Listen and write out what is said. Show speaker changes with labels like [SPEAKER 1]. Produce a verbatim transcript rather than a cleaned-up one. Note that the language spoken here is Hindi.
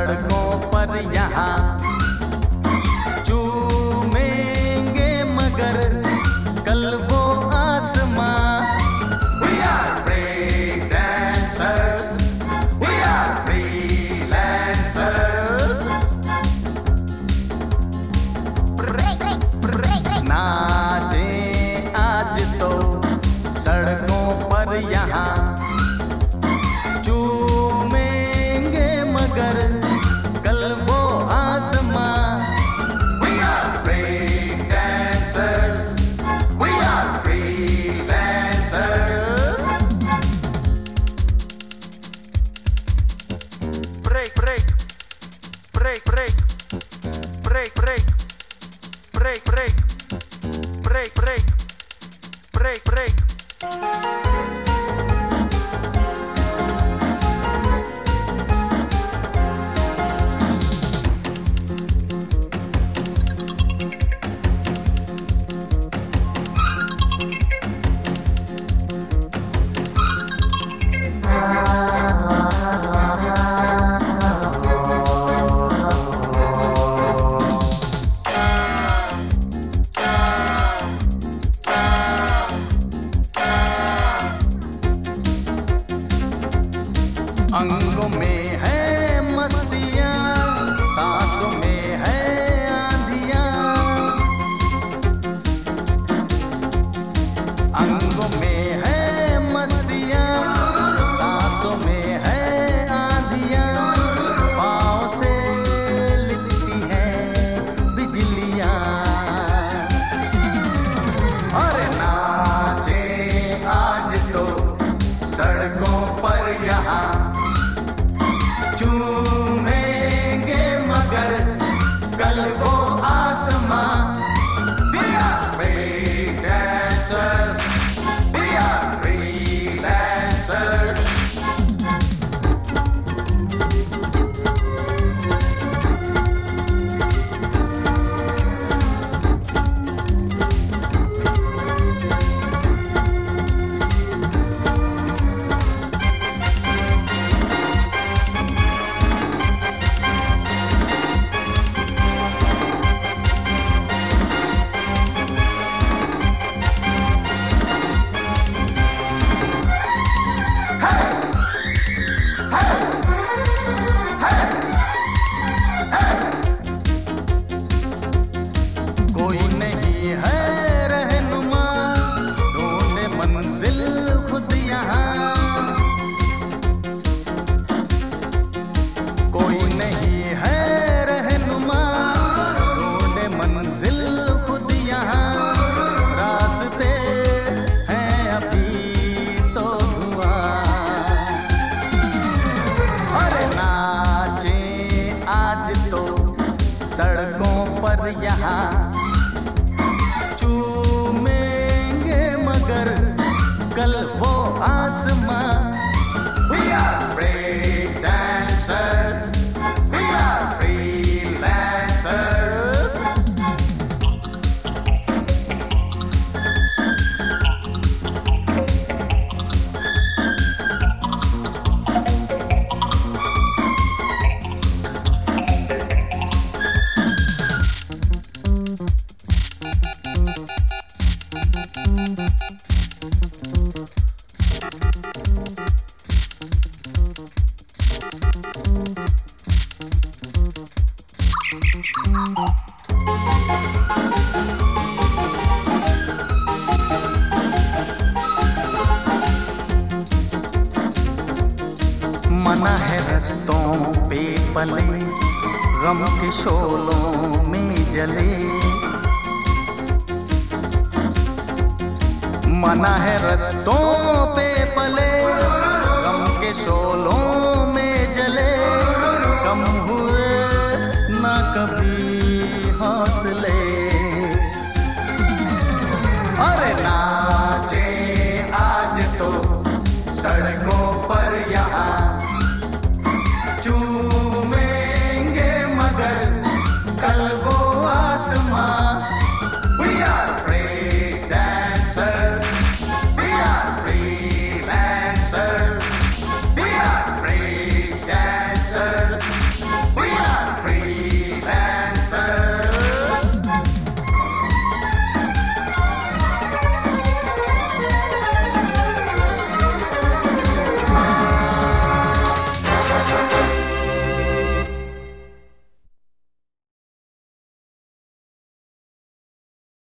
[SPEAKER 1] सड़कों पर यहाँ चूमेंगे मगर कल वो आसमां। We are break dancers, we are freelancers. नाचें आज तो सड़कों पर यहाँ चूमेंगे मगर कल वो आसमां। We are break dancers, we are freelancers. Break, break, break, break, break, break, break, break, break, break, break, break. अंगों में है मस्तियाँ, सांसों में है आंधियाँ। अंगों में है मस्तियाँ, सांसों में है आंधियाँ। पाँव से लिपटी है बिजलियाँ। अरे नाचे आज तो सड़कों पर यहाँ चूमेंगे मगर कल वो आसमां। We are break dancers, we are freelancers. कोई नहीं है रहनुमा, ढूंढे मंजिल खुद यहाँ। कोई नहीं है रहनुमा, ढूंढे मंजिल खुद यहाँ। रास्ते हैं अभी तो धुआं। अरे नाचें आज तो सड़कों पर यहाँ चूमेंगे मगर कल वो आसमां। We are break dancers, we are freelancers. मना है रस्तों पे पले, गम के शोलों में जले। मना है रस्तों पे पले, गम के शोलों में जले। कम हुए ना कभी हौसले। अरे नाचे आज तो सड़कों पर यहाँ चूमेंगे मगर कल